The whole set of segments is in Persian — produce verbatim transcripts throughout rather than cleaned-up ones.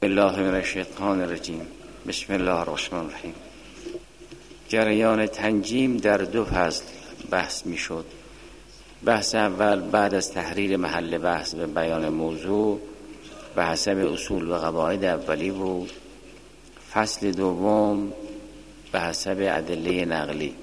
الله من الشیطان الرجیم. بسم الله الرحمن الرحیم. جریان تنجیم در دو فصل بحث می شد. بحث اول بعد از تحریر محل بحث و بیان موضوع به حسب اصول و قواعد اولی بود. فصل دوم به حسب ادله نقلی.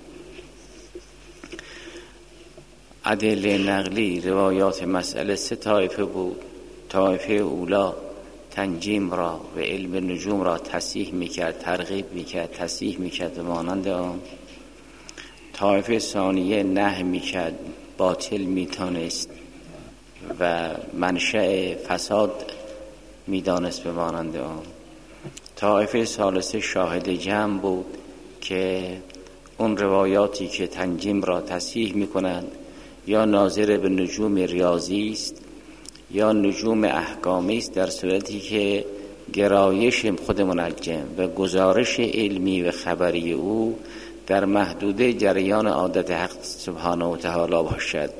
ادله نقلی روایات مسئله سه طایفه بود. طایفه اولا تنجیم را و علم نجوم را تصحیح میکرد، ترغیب میکرد، تصحیح میکرد و مانند آن. طایفه ثانیه نهی میکرد، باطل میتانست و منشأ فساد میدانست به مانند آن. طایفه ثالثه شاهد جمع بود که اون روایاتی که تنجیم را تصحیح میکنند یا ناظر به نجوم ریاضی است یا نجوم احکامی است، در صورتی که گرایش خود منجم و گزارش علمی و خبری او در محدوده جریان عادت حق سبحانه و تعالی باشد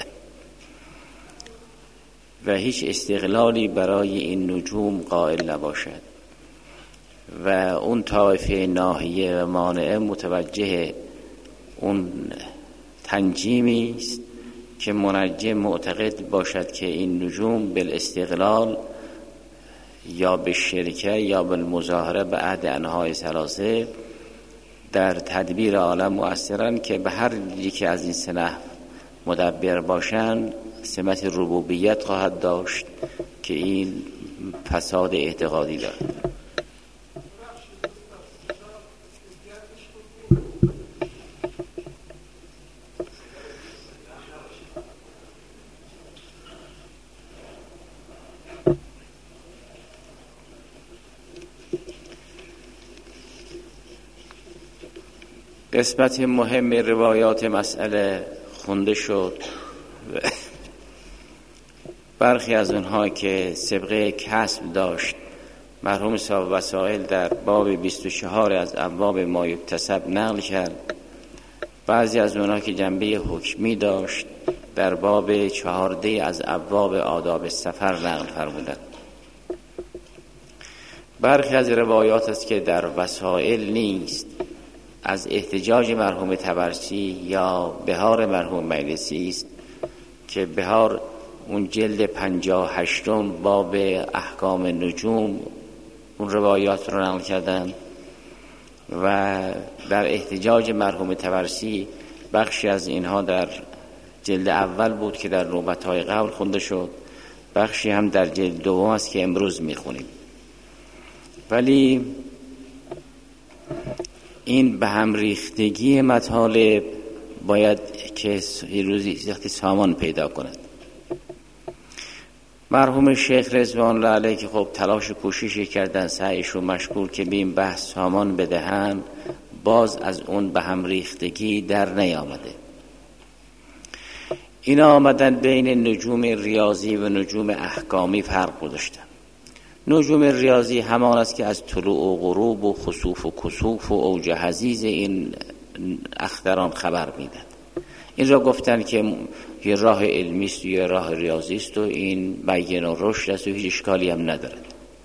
و هیچ استقلالی برای این نجوم قائل نباشد. و اون طایفه ناهیه و مانعه متوجه اون تنجیمی است که منجم معتقد باشد که این نجوم بالاستقلال یا به شرکه یا بالمظاهره به عهد انهای ثلاثه در تدبیر عالم مؤثرن که به هر یکی از این سه نحو مدبر باشند سمت ربوبیت خواهد داشت که این فساد اعتقادی دارد. قسمت مهم روایات مسئله خونده شد. برخی از اونها که سابقه کسب داشت مرحوم صاحب وسائل در باب بیست و چهار از ابواب ما یکتسب نقل کرد. بعضی از اونها که جنبه حکمی داشت در باب چهارده از ابواب آداب سفر نقل فرمودند. برخی از روایات است که در وسائل نیست، از احتجاج مرحوم طبرسی یا بهار مرحوم مجلسی است که بهار اون جلد پنجاه هشتم باب احکام نجوم اون روایات رو نقل کردن و در احتجاج مرحوم طبرسی بخشی از اینها در جلد اول بود که در نوبت‌های قبل خونده شد، بخشی هم در جلد دوم است که امروز میخونیم. ولی این به هم ریختگی مطالب باید که یه روزی وقتی سامان پیدا کند. مرحوم شیخ رضوان الله علیه که خب تلاش و کوششی کردن، سعیشو مشکور که به این بحث سامان بدهن، باز از اون به هم ریختگی در نیامده. اینا آمدن بین نجوم ریاضی و نجوم احکامی فرق گذاشتن. نجوم ریاضی همان است که از طلوع و غروب و خسوف و کسوف و اوج حضیض این اختران خبر میدن. این را گفتن که یه راه علمی است و یه راه ریاضی است و این بیان و رشد است و هیچ اشکالی هم ندارد.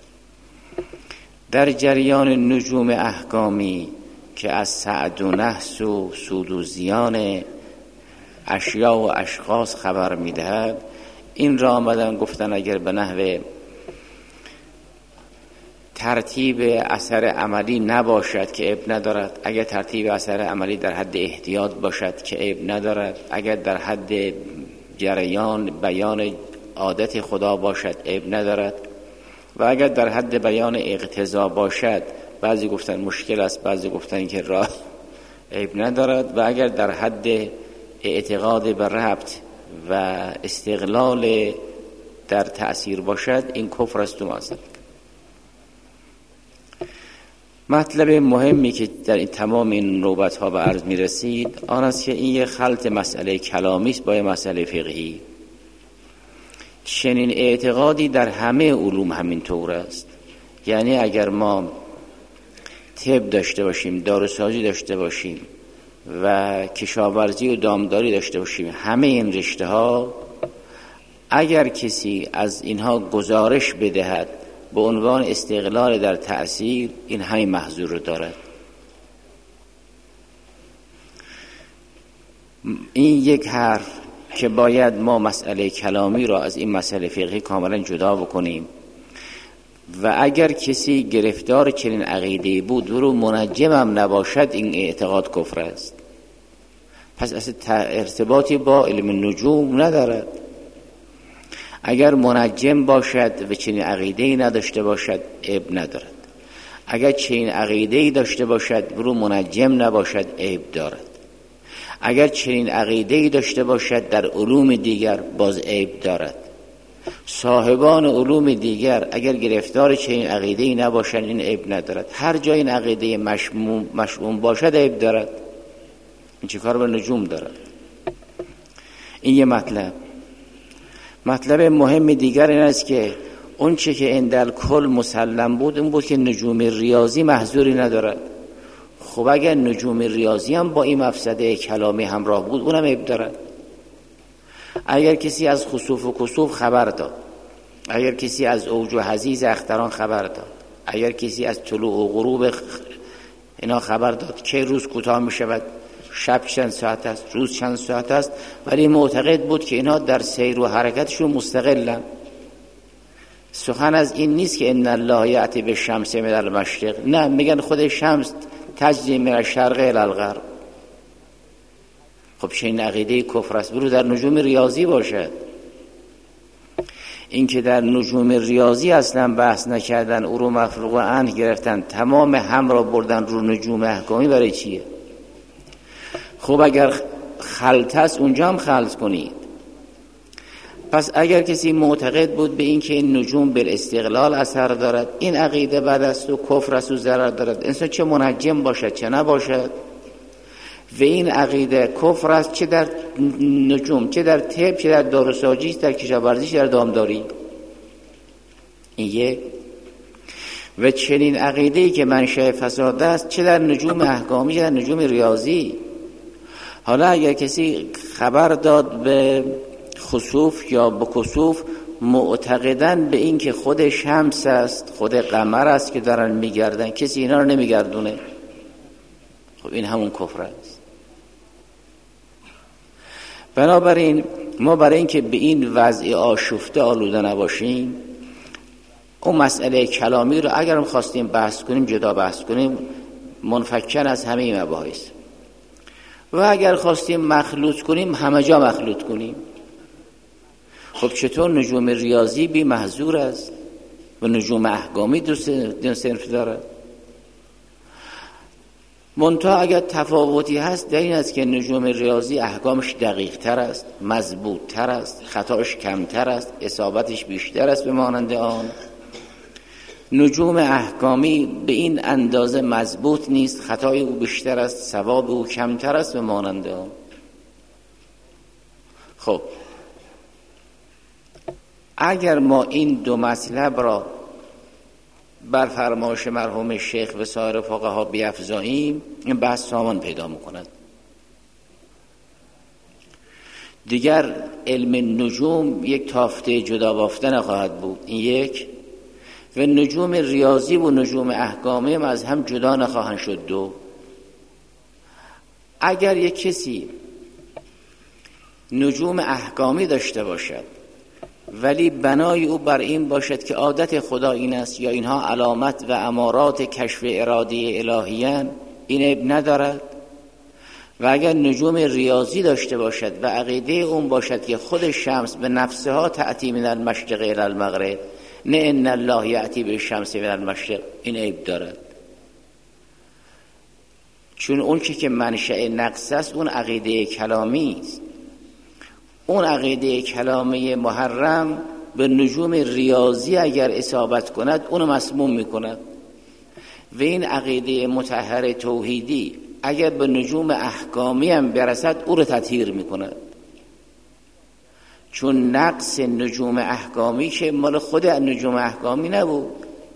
در جریان نجوم احکامی که از سعد و نحس و سود و زیان اشیاء و اشخاص خبر میدهد، این را آمدن گفتن اگر به نحو ترتیب اثر عملی نباشد که عیب ندارد، اگر ترتیب اثر عملی در حد احتیاط باشد که عیب ندارد، اگر در حد جریان بیان عادت خدا باشد عیب ندارد، و اگر در حد بیان اقتضا باشد بعضی گفتن مشکل است، بعضی گفتن که راه عیب ندارد، و اگر در حد اعتقاد به ربط و استقلال در تأثیر باشد این کفر است و معصیت. مطلب مهمی که در این تمام این نوبت ها به عرض می رسید آن است که این یه خلط مسئله کلامی است با مسئله فقهی. چنین اعتقادی در همه علوم همین طور است. یعنی اگر ما طب داشته باشیم، داروسازی داشته باشیم و کشاورزی و دامداری داشته باشیم، همه این رشته ها اگر کسی از اینها گزارش بدهد به عنوان استقلال در تأثیر، این همین محظور رو دارد. این یک حرف که باید ما مسئله کلامی را از این مسئله فقهی کاملا جدا بکنیم و اگر کسی گرفتار چنین عقیده بود و رو منجم هم نباشد، این اعتقاد کفر است. پس اصلا ارتباطی با علم نجوم ندارد. اگر منجم باشد و چنین عقیده‌ای نداشته باشد عیب ندارد. اگر چنین عقیده‌ای داشته باشد و رو منجم نباشد عیب دارد. اگر چنین عقیده‌ای داشته باشد در علوم دیگر باز عیب دارد. صاحبان علوم دیگر اگر گرفتار چنین عقیده‌ای نباشند این عیب ندارد. هر جای این عقیده مشموم مشموم باشد عیب دارد. این چه کار به نجوم دارد؟ این یه مطلب. مطلب مهم دیگر این است که اون چه که اندل کل مسلم بود این بود که نجوم ریاضی محظوری ندارد. خب اگر نجوم ریاضی هم با این مفسده کلامی همراه بود اونم عیب دارد. اگر کسی از خسوف و کسوف خبر داد، اگر کسی از اوج و حضیض اختران خبر داد، اگر کسی از طلوع و غروب اینا خبر داد که روز کوتاه می شود، شب چند ساعت است، روز چند ساعت است، ولی معتقد بود که اینا در سیر و حرکتشون مستقلن. سخن از این نیست که ان الله یأتی بالشمس من المشرق، نه، میگن خود شمس تجری من الشرق الی الغرب. خب چه این عقیده کفر است؟ برو در نجوم ریاضی باشد. این که در نجوم ریاضی اصلا بحث نکردن، او رو مفروغ عنه گرفتن، تمام هم را بردن رو نجوم احکامی، برای چیه؟ خب اگر خلط است اونجا هم خلط کنید. پس اگر کسی معتقد بود به این که این نجوم بالاستقلال اثر دارد، این عقیده بد است و کفر است و ضرر دارد، انسان چه منجم باشد چه نباشد، و این عقیده کفر است، چه در نجوم، چه در طب، چه در داروسازی، در کشاورزی، چه در دامداری. این یک. و چنین عقیده‌ای که منشأ فساد است، چه در نجوم احکامی چه در نجوم ریاضی. حالا اگر کسی خبر داد به خسوف یا به کسوف معتقدن به این که خود شمس است، خود قمر است که دارن میگردن، کسی اینا رو نمیگردونه، خب این همون کفر است. بنابراین ما برای اینکه به این وضع آشفته آلوده نباشیم، اون مسئله کلامی رو اگر خواستیم بحث کنیم جدا بحث کنیم، منفکن از همه مباحث، و اگر خواستیم مخلوط کنیم همه جا مخلوط کنیم. خب چطور نجوم ریاضی بی محظور است و نجوم احکامی دو صنف دارد؟ منتها اگر تفاوتی هست در این است که نجوم ریاضی احکامش دقیق تر است، مضبوط تر است، خطاش کمتر است، اصابتش بیشتر است به مانند آن. نجوم احکامی به این اندازه مضبوط نیست، خطای او بیشتر است، ثواب او کمتر است به مانند آن. خب اگر ما این دو مطلب را بر فرمایش مرحوم شیخ و سایر فقها بیفزاییم، این بحث سامان پیدا میکند. دیگر علم نجوم یک تافته جدا بافته نخواهد بود، این یک. و نجوم ریاضی و نجوم احکامی هم از هم جدا نخواهند شد، دو. اگر یک کسی نجوم احکامی داشته باشد ولی بنای او بر این باشد که عادت خدا این است یا اینها علامت و امارات کشف اراده الهیان، این عیب ندارد. و اگر نجوم ریاضی داشته باشد و عقیده اون باشد که خود شمس به نفسها تأتی من المشرق الی المغرب، نه ان الله یأتی بالشمس من المشرق، این عیب دارد. چون اون که منشأ نقص است اون عقیده کلامی است. اون عقیده کلامی محرم به نجوم ریاضی اگر اصابت کند اونو مسموم میکند، و این عقیده مطهر توحیدی اگر به نجوم احکامی هم برسد او رو تطهیر میکند. چون نقص نجوم احکامی که مال خود نجوم احکامی نبود.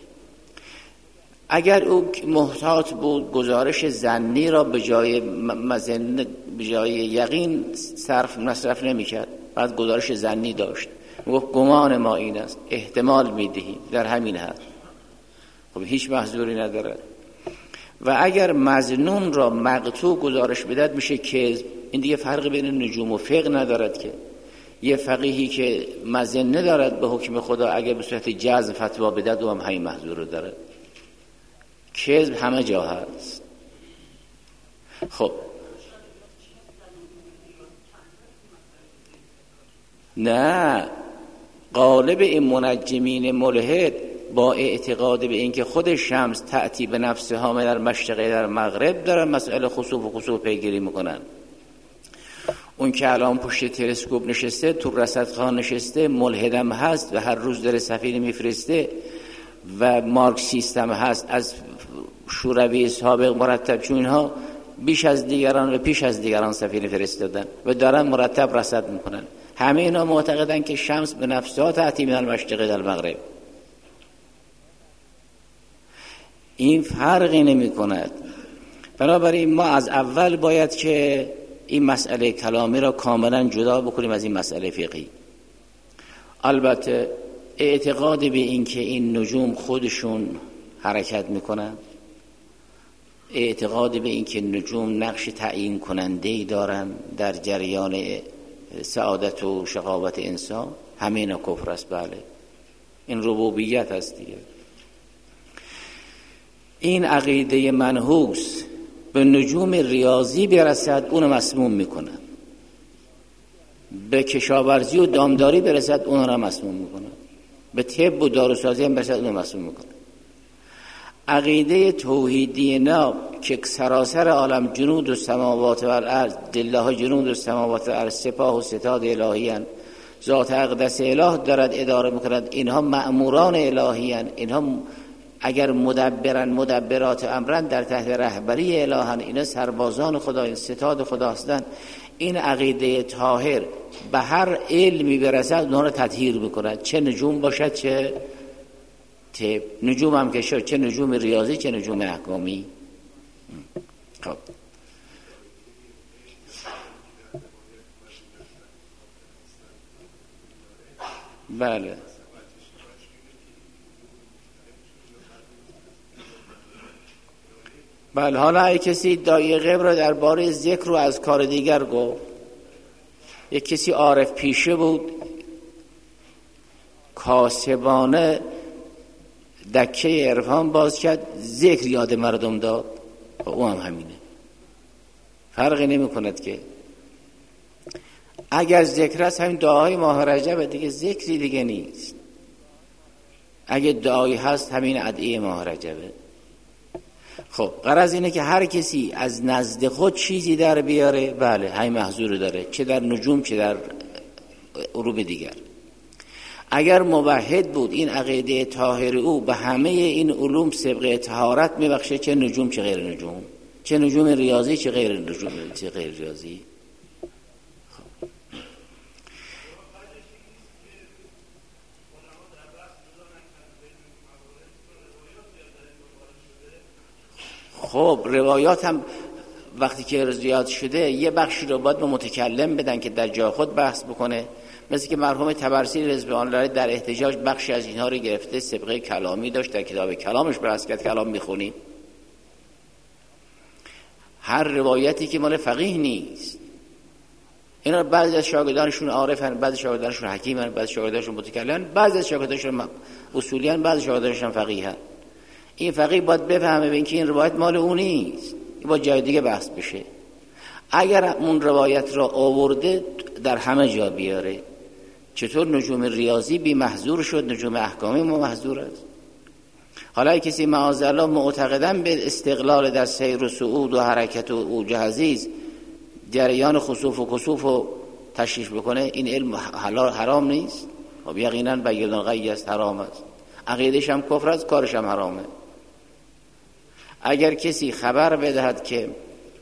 اگر او محتاط بود گزارش ظنی را به جای مزن به جای یقین صرف مصرف نمی‌کرد، بعد گزارش ظنی داشت، گفت گمان ما این است، احتمال میدهیم در همین حد. خب هیچ محذوری نداره. و اگر مظنون را مقطوع گزارش بدهد میشه کذب. این دیگه فرق بین نجوم و فقه ندارد که یه فقیهی که مظنه دارد به حکم خدا اگر به صورت جزم فتوا بدهد او هم همین محذور رو دارد. کذب همه جا هست. خب نه، غالب این منجمین ملحد با اعتقاد به اینکه خود شمس تأتی به نفسها من در مشرق در مغرب دارن مسئله خسوف و خسوف پیگیری میکنن. اون که الان پشت تلسکوپ نشسته، تو رصدخانه نشسته، ملحدم هست و هر روز داره سفینه میفرسته و مارکسیستم هست، از شوروی سابق مرتب چون اینها بیش از دیگران و پیش از دیگران سفینه فرستادن و دارن مرتب رصد میکنن. همه اینا معتقدن که شمس به نفسها تأتی من المشرق در المغرب. این فرقی نمی کند. بنابراین ما از اول باید که این مسئله کلامی را کاملا جدا بکنیم از این مسئله فقهی. البته اعتقاد به این که این نجوم خودشون حرکت میکنن، اعتقاد به این که نجوم نقش تعیین کننده‌ای دارن در جریان سعادت و شقاوت انسان، همه اینا کفر است. بله، این ربوبیت است دیگه. این عقیده منحوس به نجوم ریاضی برسد اونو مسموم میکنن، به کشاورزی و دامداری برسد اونو را مسموم میکنن، به طب و داروسازی هم برسد اونو مسموم میکنن. عقیده توحیدی نه که سراسر عالم جنود و سماوات و الارض لله جنود و سماوات و الارض سپاه و ستاد الهی هستند، ذات اقدس اله دارد اداره میکند، اینها مأموران الهی هستند، اینها اگر مدبرن مدبرات امرن در تحت رهبری الهن، اینا سربازان خدا، این ستاد خدا هستند. این عقیده طاهر به هر علمی برسد اونها رو تطهیر میکند، چه نجوم باشد چه طب. نجوم هم که شد، چه نجوم ریاضی چه نجوم احکامی. خب بله بله. حالا ای کسی دایه غیب را درباره ذکر رو از کار دیگر گفت، یک کسی عارف پیشه بود، کاسبانه دکه عرفان باز کرد، ذکر یاد مردم داد، او هم همینه، فرقی نمی کند که اگر ذکر است همین دعای ماه رجب دیگه، ذکری دیگه نیست. اگه دعایی هست همین ادعیه ماه رجبه. خب غرض اینه که هر کسی از نزد خود چیزی در بیاره، بله همین محظور داره، چه در نجوم چه در علوم دیگر. اگر موحد بود این عقیده طاهر او به همه این علوم سبقه طهارت میبخشه، چه نجوم چه غیر نجوم، چه نجوم ریاضی چه غیر نجوم چه غیر ریاضی. خب روایات هم وقتی که زیاد شده یه بخشی رو باید به متکلم بدن که در جای خود بحث بکنه، مثل که مرحوم طبرسی رضوان الله در احتجاج بخشی از اینها رو گرفته، سبقه کلامی داشت، در کتاب کلامش بحث کرد، کلام میخونیم. هر روایتی که مال فقیه نیست، اینا بعضی از شاگردانشون عارفن، بعضی شاگردانشون حکیمن، بعضی شاگردانشون متکلمن، بعضی از شاگردانشون اصولیان، بعضی شاگردانشون فقیهن. این فقیه باید بفهمه بین که این روایت مال اون نیست، این با جای دیگه بحث بشه. اگر اون روایت را آورده در همه جا بیاره. چطور نجوم ریاضی بی محظور شد، نجوم احکامی ما محظور است؟ حالا کسی معاذالله معتقدن به استقلال در سیر و صعود و حرکت و اوج عزیز جریان خسوف و کسوف و تشریح بکنه، این علم حلال حرام نیست؟ خب یقینا بگردان غی است، حرام است، عقیدش هم کفر است، کارش هم حرامه. اگر کسی خبر بدهد که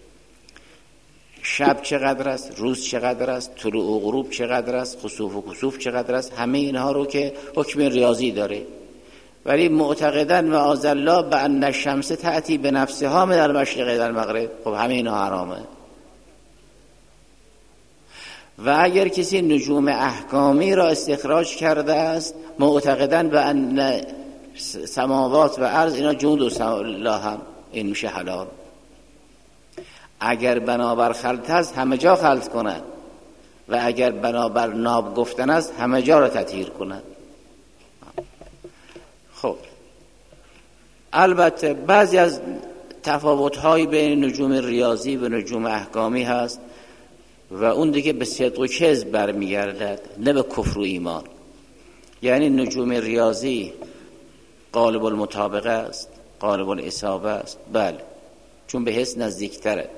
شب چقدر است، روز چقدر است، طلوع و غروب چقدر است، خسوف و کسوف چقدر است، همه اینها رو که حکم ریاضی داره، ولی معتقدن معاذ الله به ان الشمس تأتی به نفسها من المشرق در المغرب، خب همه اینها حرامه. و اگر کسی نجوم احکامی را استخراج کرده است معتقداً به ان سماوات و ارض اینا جند الله هم، این میشه حلال. اگر بنابر خلط است همه جا خلط کنند و اگر بنابر ناب گفتن است همه جا را تطهیر کنند. خب البته بعضی از تفاوت‌های بین نجوم ریاضی و نجوم احکامی هست و اون دیگه به صدق و کذب برمیگردد، نه به کفر و ایمان. یعنی نجوم ریاضی غالب المطابقه است، غالب الاصابه است، بله، چون به حس نزدیکتره.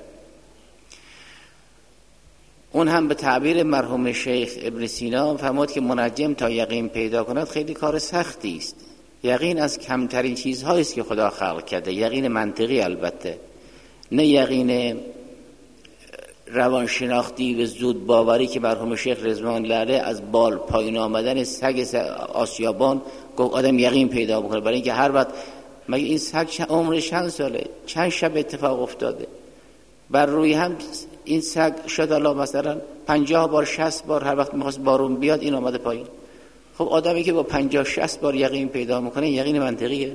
اون هم به تعبیر مرحوم شیخ ابن سینا فرمود که منجم تا یقین پیدا کند خیلی کار سختی است. یقین از کمترین چیزهایی است که خدا خلق کرده، یقین منطقی البته، نه یقین روانشناختی و زود باوری که مرحوم شیخ رضوان الله علیه از بال پایین آمدن سگ آسیابان گفت آدم یقین پیدا بکنه. برای اینکه هر وقت مگه این سگ عمرش چند ساله، چند شب اتفاق افتاده، بر روی هم این سگ شد الله مثلا پنجاه بار شصت بار هر وقت میخواست بارون بیاد این آمده پایین. خب آدمی که با پنجاه شصت بار یقین پیدا میکنه یقین منطقیه.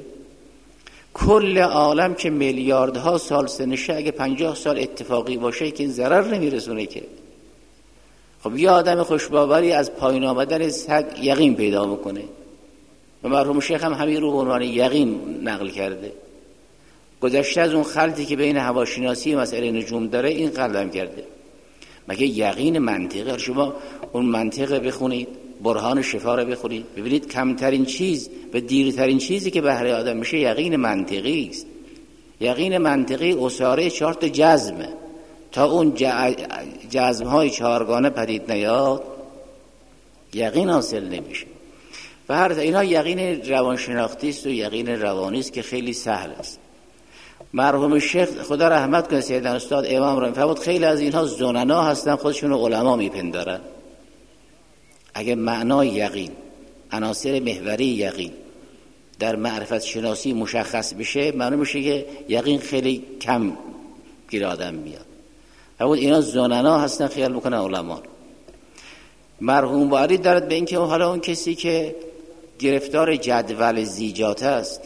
کل عالم که میلیاردها سال سنشه اگه پنجاه سال اتفاقی باشه که این ضرر نمیرسونه که. خب یه آدم خوشباوری از پایین آمدن سگ یقین پیدا میکنه و مرحوم شیخ هم همین رو به عنوان یقین نقل کرده. گذشته از اون خلطی که بین هواشناسی و مسئله نجوم داره این قلم کرده. مگه یقین منطقه؟ شما اون منطقه بخونید، برهان شفا رو بخونید، ببینید کمترین چیز و دیرترین چیزی که بهره آدم میشه یقین منطقی است. یقین منطقی اساره چهار تا جزمه، تا اون جزم‌های چهارگانه پدید نیاد یقین حاصل نمیشه. و هر اینا یقین روانشناختی است و یقین روانی است که خیلی سهل است. مرحوم شیخ خدا رحمت کنه سیدنا استاد امام رو فرمود خیلی از اینها زننا هستن، خودشون رو علما میپندارن. اگه معنای یقین، عناصر محوری یقین در معرفت شناسی مشخص بشه، معلوم میشه که یقین خیلی کم گیر آدم میاد. فرمود اینا زننا هستن، خیال میکنن علما. مرحوم باری دارد به اینکه حالا اون کسی که گرفتار جدول زیجات است،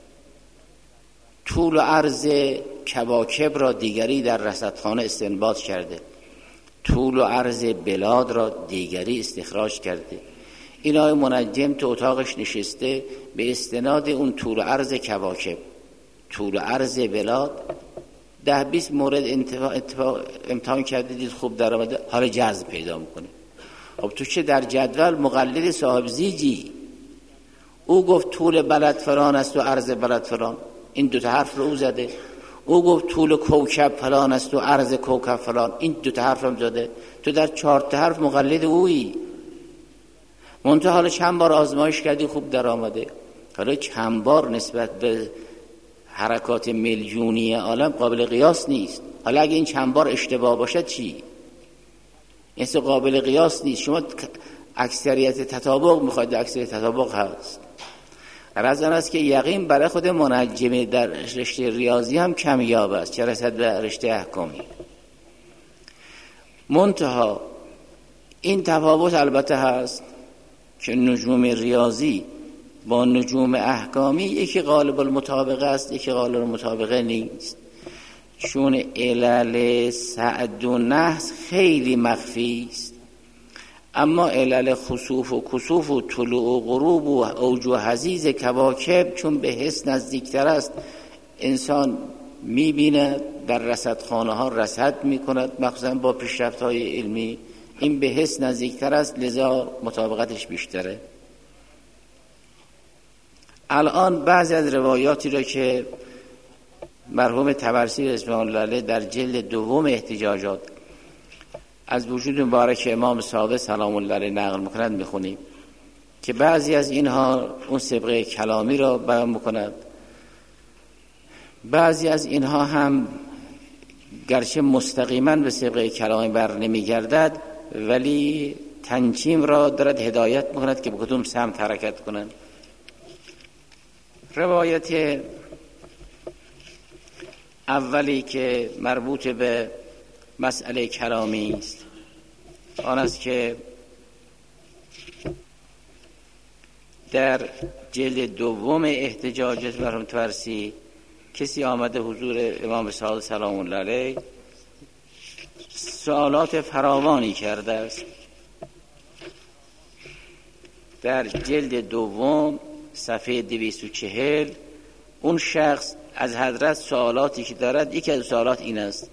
طول و عرض کواکب را دیگری در رصدخانه استنباط کرده، طول و عرض بلاد را دیگری استخراج کرده. این آقای منجم تو اتاقش نشسته به استناد اون طول و عرض کواکب، طول و عرض بلاد، ده بیست مورد امتحان کرده، دید خوب در آمده، حالا جذب پیدا میکنه. خب تو چه در جدول مقلد صاحب زیجی؟ او گفت طول بلد فلان است و عرض بلد فلان، این دو تا حرف رو او زده. او گفت طول کوکب فلان است و عرض کوکب فلان، این دو تا حرف هم زده. تو در چهار تا حرف مقلد اویی. منتها حالا چند بار آزمایش کردی خوب در آمده، حالا چند بار نسبت به حرکات میلیونی عالم قابل قیاس نیست. حالا اگه این چند بار اشتباه باشد چی؟ این قابل قیاس نیست. شما اکثریت تطابق میخواید، اکثریت تطابق هست. رازن است که یقین برای خود منجم در رشته ریاضی هم کمیاب است، چه رسد به رشته احکامی. منتها این تفاوت البته هست که نجوم ریاضی با نجوم احکامی یکی غالب المطابقه است، یکی غالب المطابقه نیست. چون علل سعد و نحس خیلی مخفی است، اما علل خسوف و کسوف و طلوع و غروب و اوج و حضیض کواکب چون به حس نزدیکتر است، انسان میبیند، در رصدخانه ها رصد میکند، مخصوصا با پیشرفت های علمی این به حس نزدیکتر است، لذا مطابقتش بیشتره. الان بعضی از روایاتی را که مرحوم طبرسی رضوان الله علیه در جلد دوم احتجاجات از وجود مبارک امام صادق سلام الله علیه نقل میکنند میخونیم که بعضی از اینها اون سبقه کلامی را بیان میکند، بعضی از اینها هم گرچه مستقیما به سبقه کلامی بر نمیگردد ولی تنجیم را دارد هدایت میکند که به کدوم سمت حرکت کنند. روایت اولی که مربوط به مسئله کلامی است، آن است که در جلد دوم احتجاجات مرحوم طبرسی کسی آمده حضور امام صادق سلام الله علیه سوالات فراوانی کرده است. در جلد دوم صفحه دویست و چهل اون شخص از حضرت سوالاتی که دارد، یکی از سوالات این است: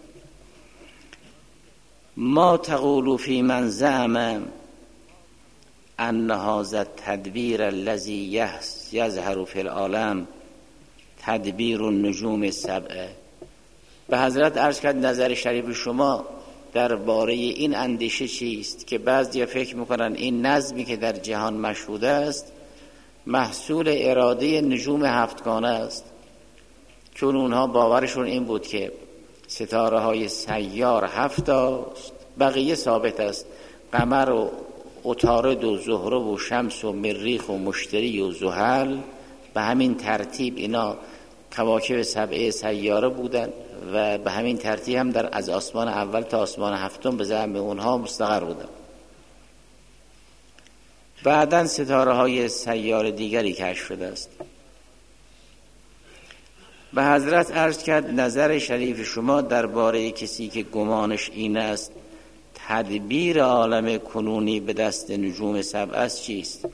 ما تقول فی من زعم ان هذا التدبیر الذی یظهر فی العالم تدبیر النجوم السبع. به حضرت عرض کرد نظر شریف شما درباره این اندیشه چیست که بعضی فکر میکنن این نظمی که در جهان مشهود است محصول اراده نجوم هفتگانه است، چون اونها باورشون این بود که ستاره های سیار هفت است، بقیه ثابت است، قمر و عطارد و زهره و شمس و مریخ و مشتری و زحل، به همین ترتیب اینا کواکب سبعه سیاره بودن و به همین ترتیب هم در از آسمان اول تا آسمان هفتم به زعم اونها مستقر بودن. بعداً ستاره های سیاره دیگری کشف شده است. به حضرت عرض کرد نظر شریف شما درباره کسی که گمانش این است تدبیر عالم کنونی به دست نجوم سبع است چیست؟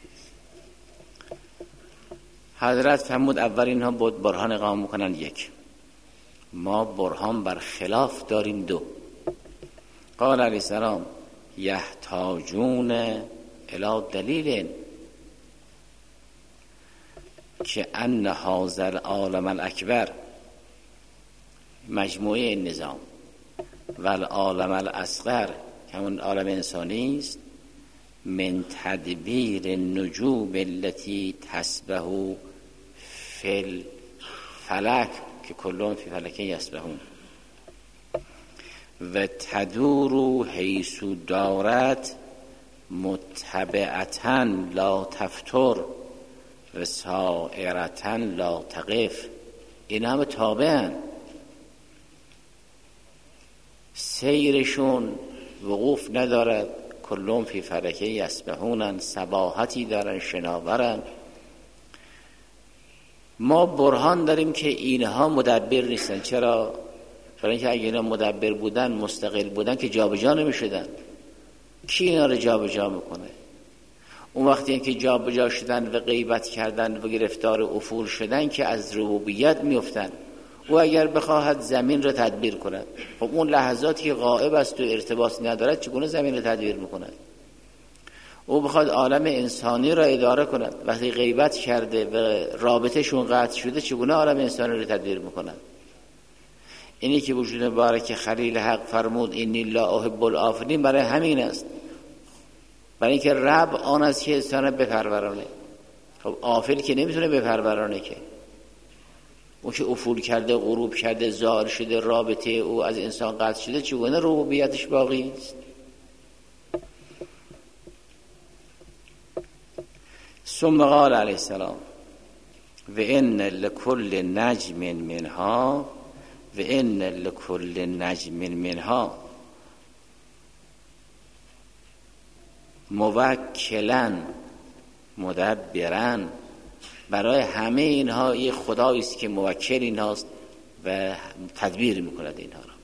حضرت فرمود اول اینها بود برهان اقامه میکنن یک، ما برهان بر خلاف داریم دو. قال علیه السلام یحتاجون الی دلیل که ان هذا العالم الاکبر مجموعه نظام و العالم الاصغر که همون عالم انسانی است من تدبیر النجوم التي تسبح فی الفلک که کلهم فی فلک یسبحون و تدور حیث دارت متبعتا لا تفتر و سائرتا لا تقف. این همه تابعن، سیرشون وقوف ندارد، کلهم فی فلک یسبحونن، سباحتی دارن، شناورن. ما برهان داریم که اینها مدبر نیستن. چرا؟ برای اینکه اگه اینا مدبر بودن، مستقل بودن که جابجا نمیشدن. کی اینا رو جابجا میکنه؟ اون وقتی که جابجا شدن و غیبت کردن و گرفتار افول شدن که از ربوبیت میافتن. او اگر بخواهد زمین رو تدبیر کند، خب اون لحظاتی که غائب است و ارتباط ندارد چگونه زمین رو تدبیر میکند؟ او بخواد عالم انسانی را اداره کند، وقتی غیبت کرده و رابطهشون قطع شده چگونه عالم انسانی رو تدبیر میکند؟ اینی که وجود مبارک خلیل حق فرمود انی لا احب الآفلین برای همین است، برای اینکه رب آن است که انسان بپرورانه. خب آفل که نمیتونه بپرورانه، که اون که افول کرده، غروب کرده، زائل شده، رابطه او از انسان قطع شده، چگونه ربوبیتش باقی است؟ ثم قال علیه السلام و ان لکل نجم منها و ان لکل نجم منها موکلن مدبرن. برای همه اینها یک خدایی است که موکل اینهاست و تدبیر میکند اینها را.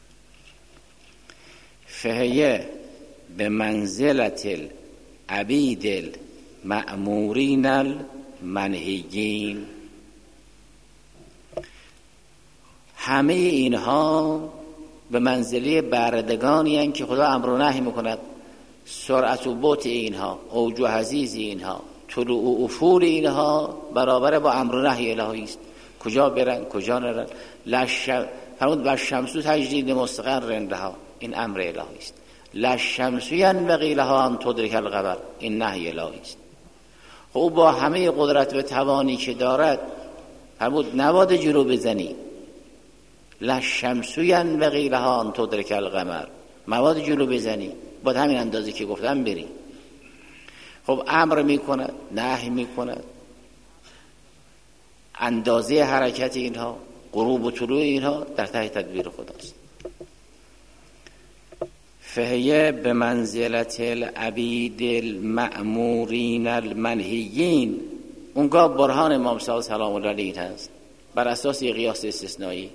فهیه به منزلت العبید المأمورین المنهیین. همه اینها به منزله بردگانی هستند که خدا امر و نهی میکند. سرعت و بطء اینها، اوج و حضیض اینها، طلوع و افول اینها برابر با امر و نهی الهی است. کجا برن کجا نرن. لش فرمود بر شمسو تجدید مستقر رندها، این امر الهی است. لشمسو ینبغی لها ان تدرک القمر، این نهی الهی است. او با همه قدرت و توانی که دارد فرمود نباد جلو بزنی. لشمسو ینبغی لها ان تدرک القمر، مواد جلو بزنی، با همین اندازه که گفتم بری. خب امر میکند، نهی میکند، اندازه حرکت اینها، غروب و طلوع اینها در تحت تدبیر خداست. فهیه به منزلت العبید المأمورین المنهیین. اونگاه برهان امام صادق سلام الله علیه هست بر اساس قیاس استثنایی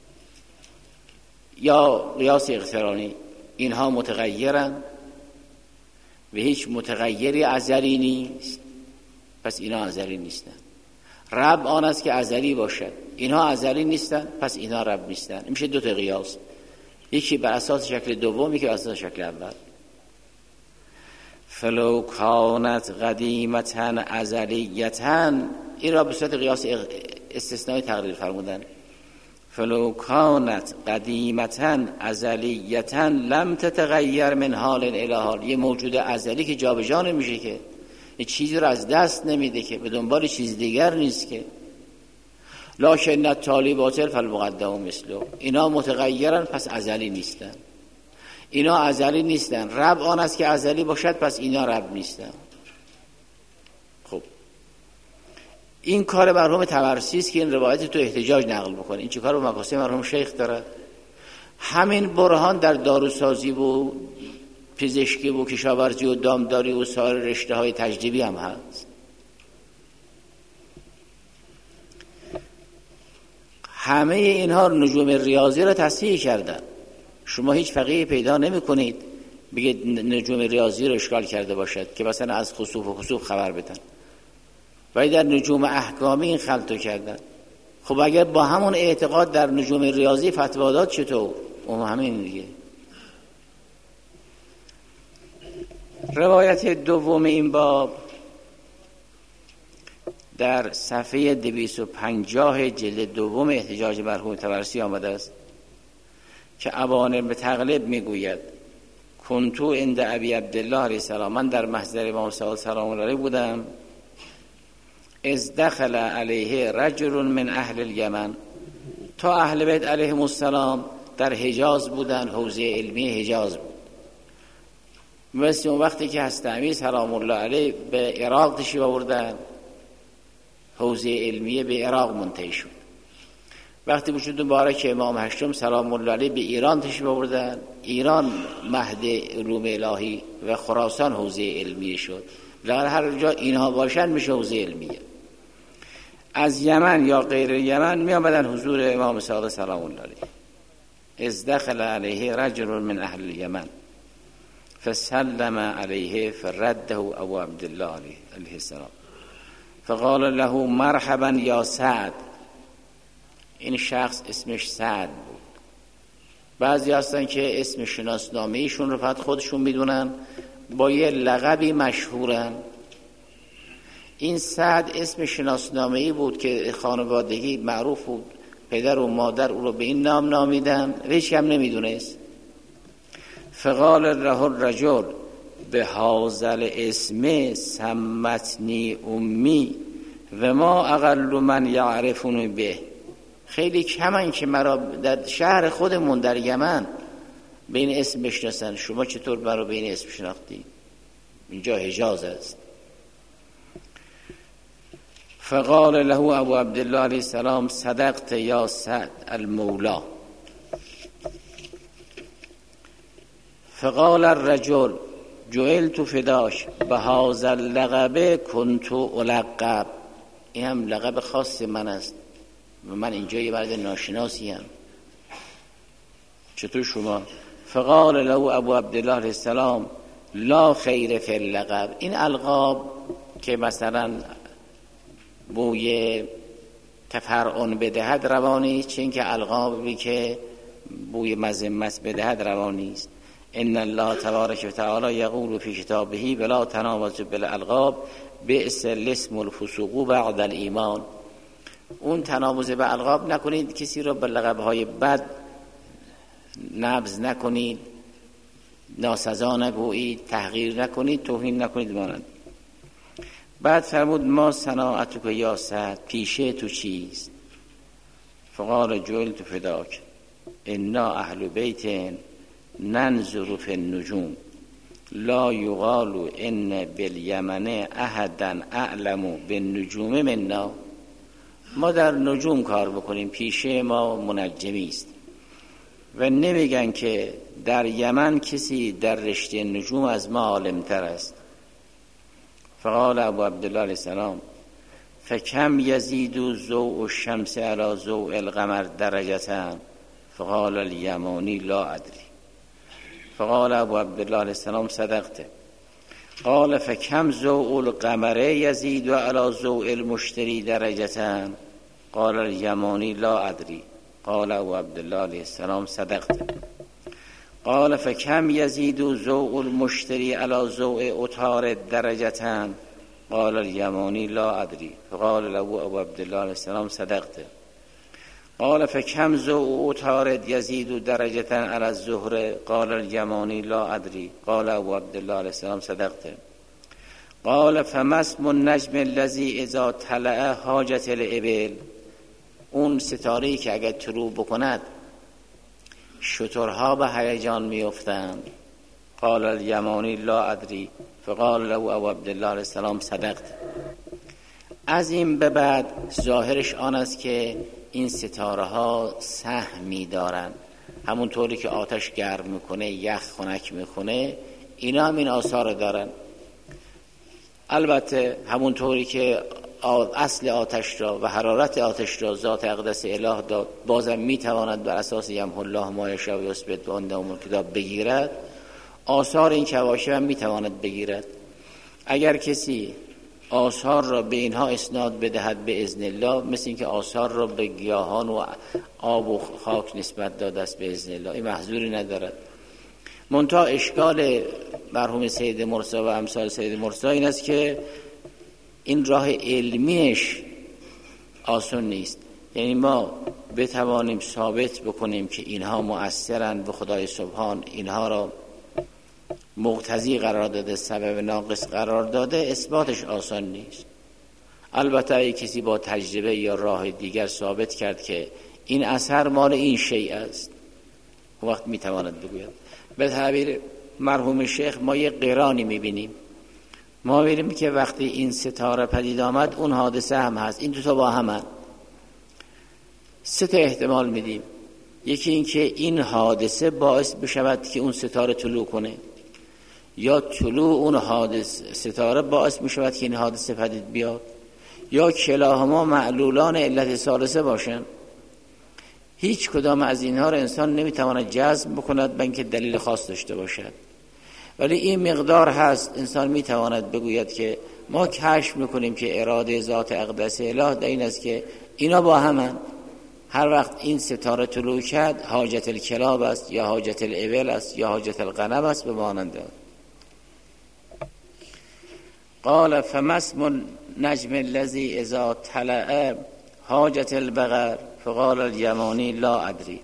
یا قیاس اقترانی. اینها متغیرن و هیچ متغیری ازلی نیست، پس اینا ازلی نیستن. رب آن است که ازلی باشد، اینها ازلی نیستن، پس اینا رب نیستن. این میشه دو تا قیاس، یکی بر اساس شکل دوم، یکی بر اساس شکل اول. فلو کانت قدیمتاً ازلیتاً، این را به صورت قیاس استثنایی تقریر فرمودن. فلو کانت قدیمتاً ازلیتاً لم تتغیر من حال الی حال. یه موجود ازلی که جابجا نمیشه، که یه چیزی رو از دست نمیده، که به دنبال چیز دیگر نیست. که لکن التالی باطل فالمقدم مثله. اینا متغیرن، پس ازلی نیستن. اینا ازلی نیستن، رب آن است که ازلی باشد، پس اینا رب نیستن. خب این کار مرحوم طبرسی است که این روایت تو احتجاج نقل بکنه. این چه کار به مقاصد مرحوم شیخ داره؟ همین برهان در داروسازی و پزشکی و کشاورزی و دامداری و سایر رشته های تجریبی هم هست. همه اینها نجوم ریاضی را تصحیح کردن. شما هیچ فقیه پیدا نمی کنید بگید نجوم ریاضی رو اشکال کرده باشد که مثلا از خسوف و خسوف خبر بدن، ولی در نجوم احکامی این خلطو کردن. خب اگر با همون اعتقاد در نجوم ریاضی فتوا داد چطور؟ اون همین دیگه. روایت دوم این باب در صفحه دویست و پنجاه جلد دوم احتجاج مرحوم طبرسی آمده است که ابان به تغلب میگوید کنتو عند ابی عبدالله علیه السلام، من در محضر امام صادق سلام الله علیه بودم، از دخل علیه رجل من اهل الیمن. تا اهل بیت علیهم السلام در حجاز بودن، حوزه علمی حجاز بود. مثل اون وقتی که حضرت امیر سلام الله علیه به عراق تشریف آوردن، حوزه علمیه به عراق منتهی شد. وقتی وجود مبارک امام هشتم سلام الله علیه به ایران تشریف آوردن، ایران مهد علوم الهی و خراسان حوزه علمیه شد. لذا هر جا اینها باشن میشه حوزه علمیه. از یمن یا غیر یمن می آمدن حضور امام صادق سلام الله علیه. از دخل علیه رجل من اهل الیمن فسلم علیه فرده ابو عبدالله علیه السلام فقال له مرحبا یا سعد. این شخص اسمش سعد بود. بعضی هستن که اسم شناسنامه ایشون رو فقط خودشون میدونن، با یه لقبی مشهورن. این سعد اسم شناسنامه‌ای بود که خانوادگی معروف بود، پدر و مادر او رو به این نام نامیدن، هیچ کم نمیدونست. فقال له الرجل به هازل اسم سمتنی امی و ما اقل من یعرفون به. خیلی کمن که مرا در شهر خودمون در یمن به این اسم بشناسن، شما چطور مرا به این اسم شناختی؟ اینجا حجاز است. فقال له ابو عبدالله علیه السلام صدقت یا سعد المولا. فقال الرجل جعلت فداش بهذا اللقب كنت القب. این هم لقب خاص من است و من اینجا یه مرد ناشناسی هم. چطور شما؟ فقال له ابو عبدالله علیه السلام لا خیر فی اللقب. این القاب که مثلا بوی تفرعن بدهد روانی، چون که القابی که بوی مذمت بدهد روانی است. ان الله تبارک و تعالی یقول فی کتابه ولا تنابزوا بالالقاب بئس الاسم الفسوق بعد الایمان. اون تنابز به القاب نکنید، کسی رو به لقب‌های بد نبذ نکنید، ناسزا نگویید، تحقیر نکنید، توهین نکنید مانند. بعد فرمود ما صناعتک یا سعد، پیشه تو چیست؟ فقال جعلت فداک انا اهل بیت ننظر فی النجوم لا یقال ان بالیمن احدا اعلم بالنجوم منا. ما در نجوم کار بکنیم، پیشه ما منجمی است. و نمیگن که در یمن کسی در رشته نجوم از ما عالمتر است. فقال ابو عبدالله علیه السلام فکم یزید ضوء الشمس علی ضوء القمر درجة؟ فقال الیمانی لا ادری. فقال ابو عبدالله علیه السلام صدقت. قال فکم ضوء القمر یزید علی ضوء المشتری درجة؟ قال الیمانی لا ادری. قال ابو عبدالله علیه السلام صدقت. قال فکم یزید ضوء المشتری علی ضوء عطارد درجة؟ قال الیمانی لا ادری. فقال له ابو عبدالله علیه السلام صدقت. قال فکم ضوء عطارد یزید درجة علی الزهر؟ قال الیمانی لا ادری. قال ابو عبدالله علیه السلام صدقت. قال فما اسم النجم الذی اذا طلع حاجت الابل؟ اون ستاره‌ای که اگر طلوع بکند شترها به هیجان میافتند. قال الیمانی لا ادری. فقال له ابو عبدالله علیه السلام صدقت. از این به بعد ظاهرش آن است که این ستاره ها سهمی دارند، همونطوری که آتش گرم میکنه، یخ خنک میکنه، اینا هم این آثار دارن. البته همونطوری که اصل آتش را و حرارت آتش را ذات اقدس اله داد، بازم میتواند بر اساس یمحو الله ما یشاء و یثبت و عنده ام الکتاب بگیرد. آثار این کواکب هم میتواند بگیرد. اگر کسی آثار را به اینها اسناد بدهد به اذن الله، مثل اینکه آثار را به گیاهان و آب و خاک نسبت داده است به اذن الله، این محذوری ندارد. منتها اشکال مرحوم سید مرسی و امثال سید مرسی این است که این راه علمیش آسان نیست. یعنی ما بتوانیم ثابت بکنیم که اینها مؤثرند به خدای سبحان، اینها را مقتضی قرار داده، سبب ناقص قرار داده، اثباتش آسان نیست. البته اگه کسی با تجربه یا راه دیگر ثابت کرد که این اثر مال این شیء است، وقت میتواند بگوید. به تعبیر مرحوم شیخ ما یه قرانی میبینیم، ما میبینیم که وقتی این ستاره پدید آمد اون حادثه هم هست، این دو تا با همن. سه تا احتمال میدیم. یکی این که این حادثه باعث بشود که اون ستاره طلوع کنه، یا طلوع اون حادثه ستاره باعث میشود که این حادثه پدید بیاد، یا کلاهما معلولان علت ثالثه باشن. هیچ کدام از اینها رو انسان نمیتواند جزم بکند به اینکه دلیل خاص داشته باشد، ولی این مقدار هست. انسان میتواند بگوید که ما کشف میکنیم که اراده ذات اقدس اله در این است که اینا با همن. هر وقت این ستاره طلوع کرد، حاجت الکلاب است یا حاجت الابل است یا حاجت الغنم است به مانند. قال فما اسم النجم الذی اذا طلع حاجت البقر؟ فقال الیمانی لا ادری.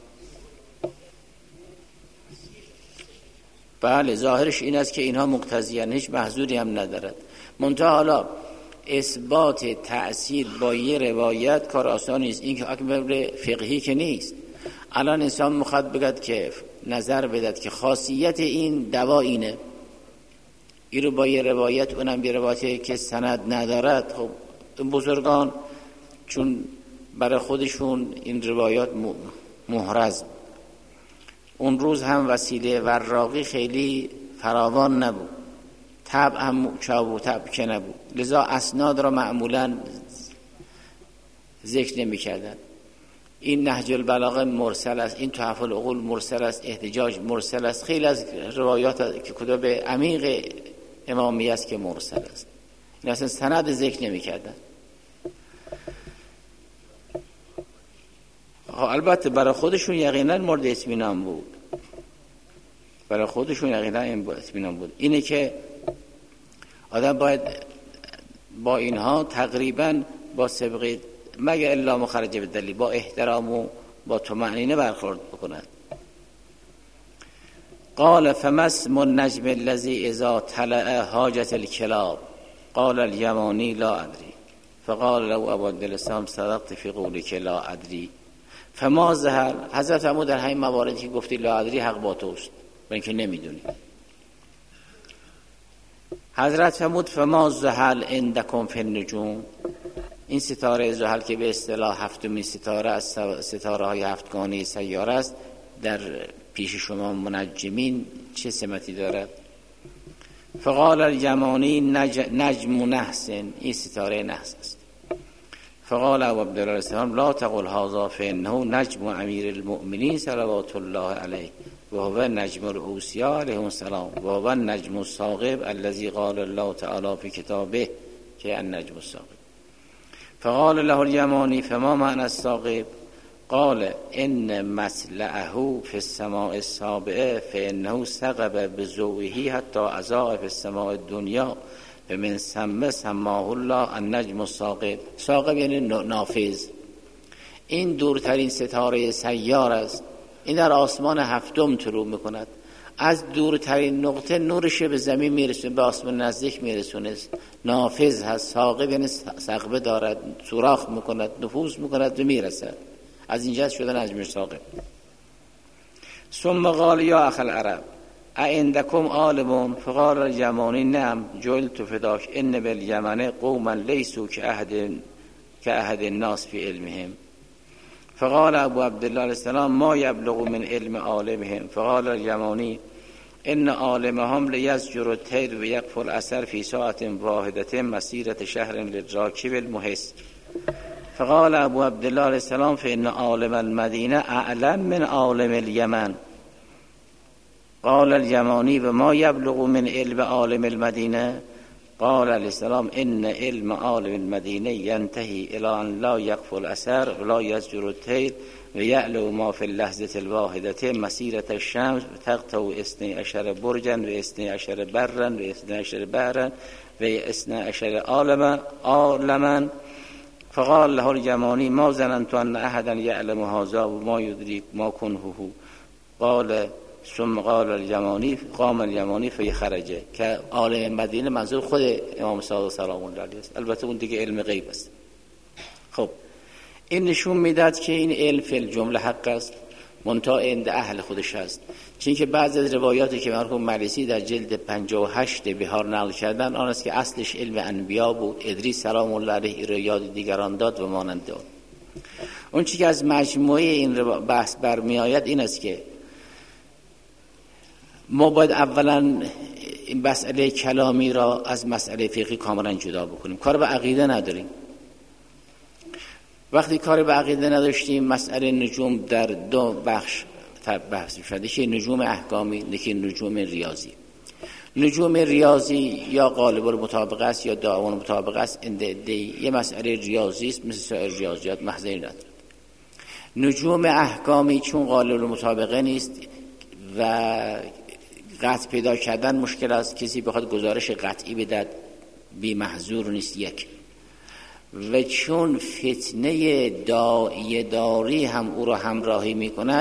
بله ظاهرش این است که اینها مقتضیان، هیچ محذوری هم ندارد. منتها حالا اثبات تأثیر با یه روایت کار آسان نیست. این که اکبر فقهی که نیست. الان انسان میخواد بگد که نظر بدد که خاصیت این دوا اینه، این رو با یه روایت، اونم یه روایتی که سند ندارد. خب این بزرگان چون برای خودشون این روایات محرز، اون روز هم وسیله وراقی خیلی فراوان نبود، طبع هم چاپ و طبع که نبود، لذا اسناد را معمولا ذکر نمی کردن. این نهج البلاغه مرسل است، این تحف العقول مرسل است، احتجاج مرسل است، خیلی از روایات که کتب عمیق امامی است که مرسل است، این اصلا سند ذکر نمی کردن. البته برای خودشون یقینا مورد اطمینان بود، برای خودشون یقینا اطمینان بود. اینه که آدم باید با اینها تقریبا با سبقه مگر الا مخرج به دلیل، با احترام و با طمأنینه برخورد بکند. قال فما اسم النجم الذی اذا طلع حاجت الکلاب؟ قال الیمانی لا ادری. فقال له ابو عبدالله صدقت فی قولک لا ادری. فما زهر. حضرت عمو در همین مواردی که گفتی لا ادری حق با توست، با اینکه نمیدونی. حضرت فرمود فما زحل عندکم فی النجوم. این ستاره زحل که به اصطلاح هفتمین ستاره از ستاره های هفتگانه سیاره است، در پیش شما منجمین چه سمتی دارد؟ فقال الیمانی نج... نجم نحس، این ستاره نحس است. فقال ابو عبدالله السلام لا تقل هذا فانه نجم امیر المؤمنین صلوات الله علیه و هو نجم الاوصیا علیهم السلام و هو النجم الثاقب الذي قال الله تعالی فی کتابه که النجم الثاقب. فقال له الیمانی فما معنی الثاقب؟ قال ان مسلعه في السماء السابعه فانه ثقب بضوئه حتى اضاء في السماء الدنيا فمن ثم سماه الله النجم الثاقب. ثاقب یعنی نافذ. این دورترین ستاره سیار است، این در آسمان هفتم طلوع میکند. از دورترین نقطه نورش به زمین میرسونه، به آسمان نزدیک میرسونه. نافذ هست. ثاقب یعنی ثقبه دارد، سوراخ میکند، نفوذ میکند و میرسد. از اینجا شده نجم ثاقب. ثم قال یا اخ العرب عندكم عالم؟ فقال اليمانی نعم جعلت فداك ان بالیمن قوما لیسوا كأحد كأحد الناس في علمهم. فقال ابو عبدالله السلام ما يبلغ من علم عالمهم. فقال اليمانی ان عالمهم لیزجر الطیر و یقف الاثر في ساعة واحدة مسيرة شهر للراكب المحس. فقال ابو عبدالله السلام فإن عالم المدینه اعلم من عالم الیمن. قال اليمانی و ما یبلغ من علم عالم المدینه؟ قال علیه السلام ان علم عالم المدینه ینتهی الى ان لا یقف الاثر ولا یزجر الطیر و یعلم ما فی اللحظه الواحده مسیرة الشمس تقطع اثنی عشر برجا و اثنی عشر برا و اثنی عشر بحرا و اثنی عشر عالما عالما. فقال له الیمانی ما ظننت ان احدا یعلم هذا و ما یدریک ما کنه. قال ثم قال الیمانی قام الیمانی فی خرجه، که عالم مدینه منظور خود امام صادق سلام الله علیه است. البته اون دیگه علم غیب است. خب این نشون میداد که این علم فی الجمله حق است، منتها عند اهل خودش است. چون که بعضی از روایاتی که مرحوم مجلسی در جلد پنجاه و هشت بهار نقل کردن آن است که اصلش علم انبیا بود. ادریس سلام الله علیه را یاد دیگران داد و مانند آن. اون چیزی که از مجموعه این بحث برمی آید این است که ما باید اولا این مسئله کلامی را از مسئله فقهی کاملا جدا بکنیم. کار به عقیده نداریم. وقتی کار به عقیده نداشتیم مسئله نجوم در دو بخش بحث شده، یکی نجوم احکامی، یکی نجوم ریاضی. نجوم ریاضی یا غالب المطابقه است یا داعون المطابقه است. این یه مسئله ریاضی است، مثل سایر ریاضیات محضی نداره. نجوم احکامی چون غالب المطابقه نیست و قطع پیدا کردن مشکل است، کسی بخواد گزارش قطعی بدهد بی محظور نیست. یک و چون فتنه داعیه داری هم او را همراهی می کند،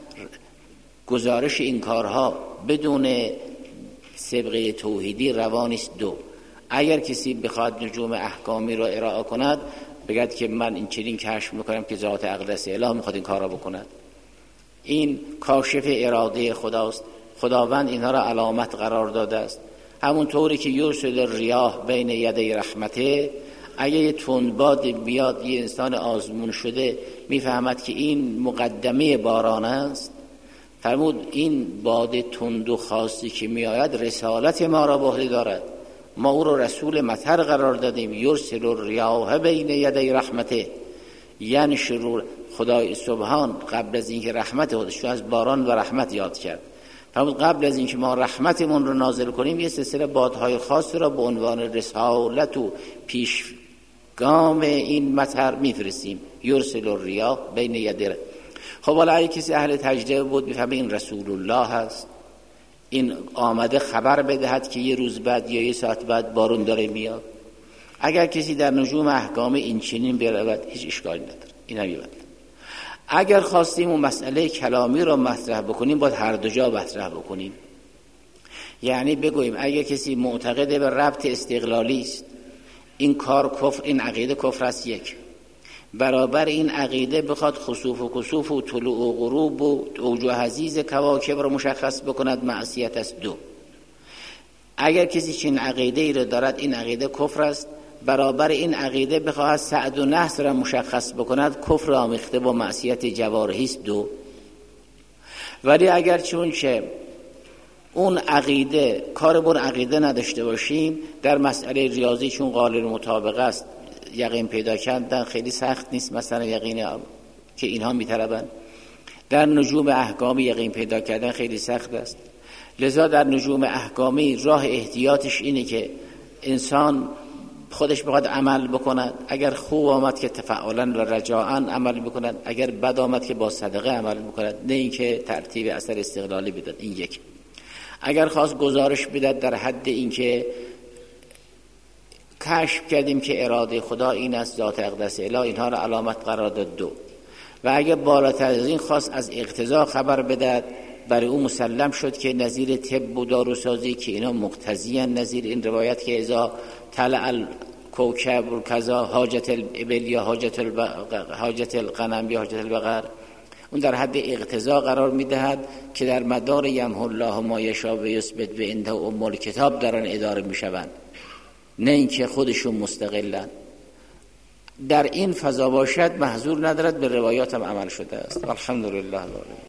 گزارش این کارها بدون سابقه توحیدی روا نیست. دو اگر کسی بخواد نجوم احکامی را ارائه کند بگد که من این چنین کشف میکنم که ذات اقدس اله میخواد این کار را بکند، این کاشف اراده خداست. خداوند اینها را علامت قرار داده است. همون طوری که یرسل الریاح بین یدی رحمته، اگه یه تندباد بیاد یه انسان آزمون شده میفهمد که این مقدمه باران است، فرمود این باد تند و خاصی که میآید رسالت ما را به عهده دارد. ما او را رسول مطر قرار دادیم. یرسل الریاح بین یدی رحمته، یعنی شرور خدای سبحان قبل از اینکه رحمت خودش از باران و رحمت یاد کرد، فرمود قبل از اینکه ما رحمتمون رو نازل کنیم یه سلسله بادهای خاص را به عنوان رسالت و پیشگام این مطر میفرستیم. یرسل الریاح بین یدی. خب حالا اگه کسی اهل تجربه بود میفهمه این رسول الله هست، این آمده خبر بدهد که یه روز بعد یا یه ساعت بعد بارون داره میاد. اگر کسی در نجوم احکام این چنین برود هیچ اشکالی نداره، این هم یاد. اگر خواستیم اون مسئله کلامی را مطرح بکنیم باید هر دو جا مطرح بکنیم. یعنی بگوییم اگر کسی معتقد به ربط استقلالی است، این کار کفر، این عقیده کفر است. یک برابر این عقیده بخواد خسوف و کسوف و طلوع و غروب و اوج و حضیض کواکب را مشخص بکند معصیت است. دو اگر کسی چنین عقیده ای را دارد این عقیده کفر است، برابر این عقیده بخواهد سعد و نحس را مشخص بکند کفر آمیخته با معصیت جوارحی است. دو ولی اگر چون که اون عقیده کار بر عقیده نداشته باشیم، در مسئله ریاضی چون قالب مطابقه است یقین پیدا کردن خیلی سخت نیست، مثلا یقین که اینها میطلبند. در نجوم احکامی یقین پیدا کردن خیلی سخت است. لذا در نجوم احکامی راه احتیاطش اینه که انسان خودش بخواد عمل بکند، اگر خوب آمد که تفعلا و رجاءً عمل بکند، اگر بد آمد که با صدقه عمل بکند، نه اینکه ترتیب اثر استقلالی بدد. این یک. اگر خواست گزارش بدد در حد اینکه کشف کردیم که اراده خدا این است، ذات اقدس اله، اینها را علامت قرار داد. دو. و اگر بالاتر از این خواست از اقتضا خبر بدد، برای او مسلم شد که نظیر طب و داروسازی که اینا مقتضیان، نظیر این روایت که اذا طلع الکوکب و کذا حاجت الابل یا حاجت البقر حاجت الغنم یا حاجت البقر، اون در حد اقتضا قرار میدهد که در مدار یمحو الله ما یشاء و یثبت و عنده ام الکتاب در آن اداره میشوند، نه اینکه خودشون مستقلن. در این فضا باشد محظور ندارد، به روایات هم عمل شده است. الحمدلله.